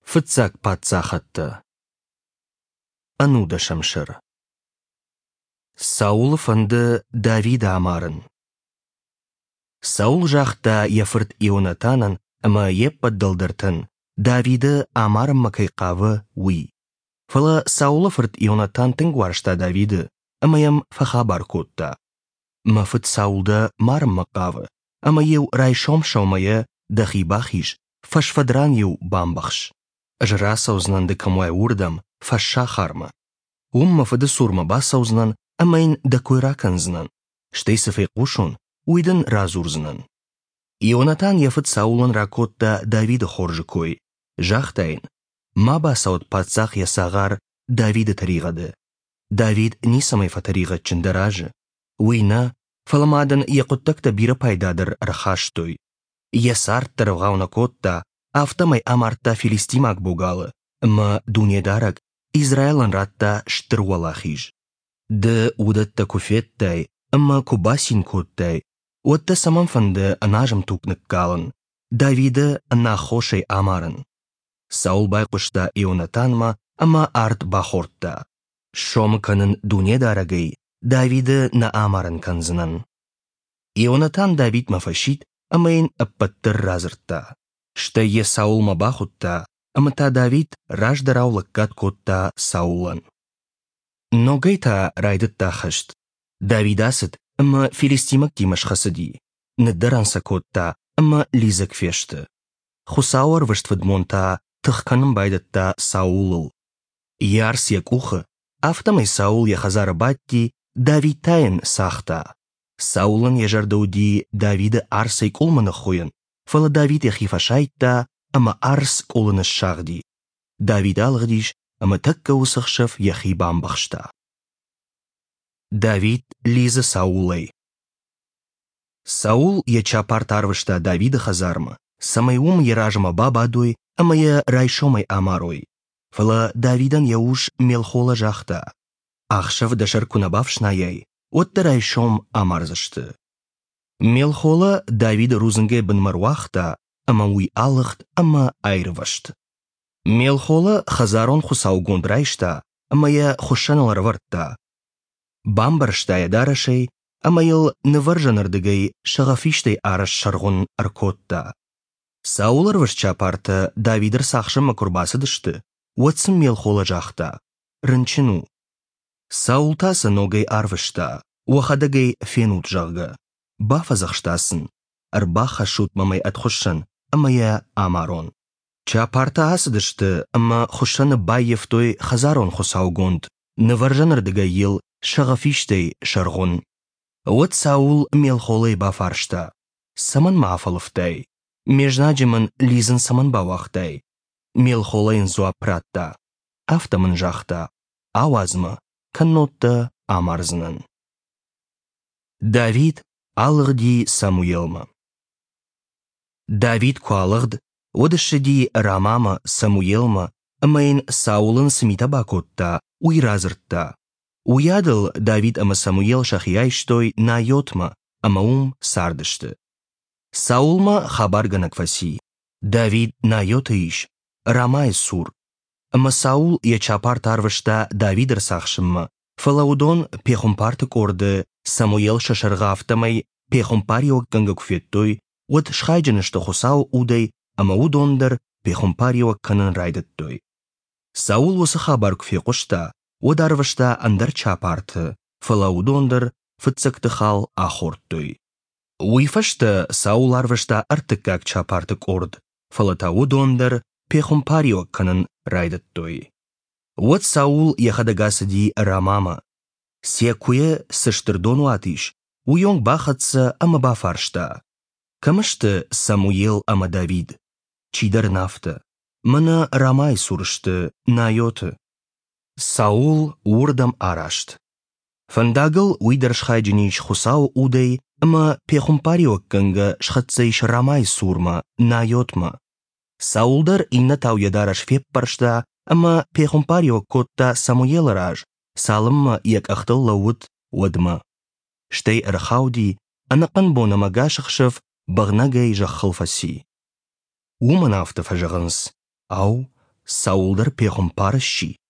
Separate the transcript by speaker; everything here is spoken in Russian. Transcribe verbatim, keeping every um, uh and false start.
Speaker 1: фыцак патса хатты. Ануда шамшыр. Саул фынды Давида амарын. Саул жақта ефірт Ионатанын ымы еп поддылдыртын, Давиды амарым макайқавы уи. Фылы Саулы фырт Ионатан тынгваршта Давиды, ымыем фахабар котта. Мафыт Саулды марым макавы, ымы еу райшом шаумайы дахибахиш, фашфадран еу бамбахш. Жыра саузнанды камуай урдам, фаша харма. Ум мафыды сурма ба саузнан, ымайын дакойраканзнан. Штейсыфей қушун, уйдын разурзнан. Ионатан ефыт Саулын ракотта Давиды хоржы кой. Жақтайын, маба саут патсақ ясағар Давиды таригады. Давид нисамай фатаригад чындаражы. Уйна, фаламадын яқуттакта бирі пайдадыр рахаштой. Ясарттыр вғауна котта, автамай амартта филистимак бугалы, ма дунедарак Израилан ратта штырвалахиж. Ды удатта куфеттай, ма кубасин коттай, отта саман фанды анажым тупнык калын, Давиды нахошай амарын. Саул байқушта Ионатанма, ама арт бахортта. Шом канын дунедарагай, Давиды на амарын канзынан. Ионатан Давид мафашит, амайын аппаттыр разыртта. Шта е Саул ма бахутта, амата Давид раждараулыккат котта Саулан. Но гайта райдытта хышт. Давидасыт, ама филистимак тимаш хасыди. Nëддаранса котта, ама лизак фешті. Хусауар вышт-вадмонта, тыхканым байдытта Саулыл. Ярс якухы, автамай Саул яхазары батти, Давид тайын сахта. Саулын ежардауди Давиды арсай кулманы хойын, фала Давид яхифашайтта, ама арс кулыны шағди. Давид алғдиш, ама такка усықшыв яхи бамбақшта. Давид лизы Саулай. Саул яча партарвышта Давиды хазарма, самай ум еражыма бабадой, ама я райшомай амарой. Фала Давидан яуш мелхола жақта. Ахшав дашар кунабавшна яй, отта райшом амарзышты. Мелхола Давид рузынге бін маруахта, ама уй алыхт, ама айрывашт. Мелхола хазарон хусау гондрайшта, ама я хушаналар вартта. Бамбаршта я дарашай, ама ел нываржанардыгай шагафиштай араш шарғын аркотта. Саулар вышча парта Давидыр сақшыма курбасыдышты, уатсым Мелхола жақта. Рынчыну. Саултасы ногай арвышта, уахадагай фенут жағга. Бафазақштасын, арбаха шутмамай атхушан, ама я амарон. Чапарта асыдышты, ама хушаны байефтой хазарон хусаугонд, нываржанардыга ел шагафиштай шарғын. Вот Саул Мелхолай бафаршта, саман мафалыфтай, межнаджымын лизын саман бавахтай, Мелхолайын зуапратта, автамын жақта, ауазмы, каннотта амарзынын. Давид алығди Самуелма. Давид куалығд, одышыди Рамама Самуелма, амайын Саулын смита бакотта, уйразыртта. Уядыл Давид ама Самуел шахияйштой на йотма, ама ум сардышты. Саулма хабар ганакваси. Давид на йотыиш, Рамай сур. Ама Саул ячапар тарвышта Давидыр сақшымма. Фалаудон пехумпарты корды, Самуел шашарғафтамай пехумпарио канга куфеттой, от шхайджанышты хусау удай, ама удондар пехумпарио канын райдыттой. Саул осы хабар куфеқушта, Одарвышта андар чапарты, фалаудондар фыцыкты хал ахорттой. Уйфашта Саул арвышта артыкак чапарты корд, фалатаудондар пехумпарио канын райдыттой. Вот Саул яхадагасыди Рамама. Секуе сыштырдону атиш, уйонг бахатса ама бафаршта. Камышты Самуел ама Давид. Чидар нафта. Мына Рамай сурышты на йоты. Саул урдам арашт. Фандагыл уйдар шхайджинич хусау удай, ама пехумпарио канга шхатсайш Рамай сурма на йотма. Саулдар инна тауядараш феппаршта, ама пехумпарио котта Самуел раж, салымма як ахтыл лауыт уадма. Штей архауди, анақан бонама гашықшыв бағнагай жаққылфаси. Уман авты фажығынс, ау, Саулдыр пеғымпар ши.